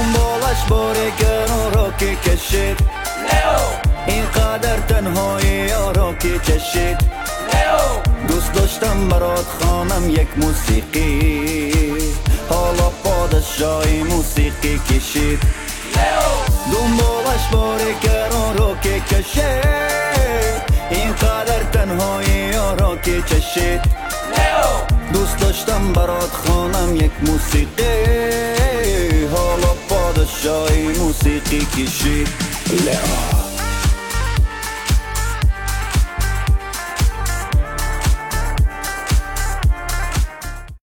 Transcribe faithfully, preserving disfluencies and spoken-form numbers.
دنبالش باره گرون را که کشید اینقدر تنهایی یارا که چشید دوست داشتم برات خانم یک موسیقی حالا پادشاهی موسیقی کشید دنبالش باره گرون را که کشید اینقدر تنهایی یارا که چشید دوست داشتم برات خانم یک موسیقی حالا پادشاهی موسیقی کشید.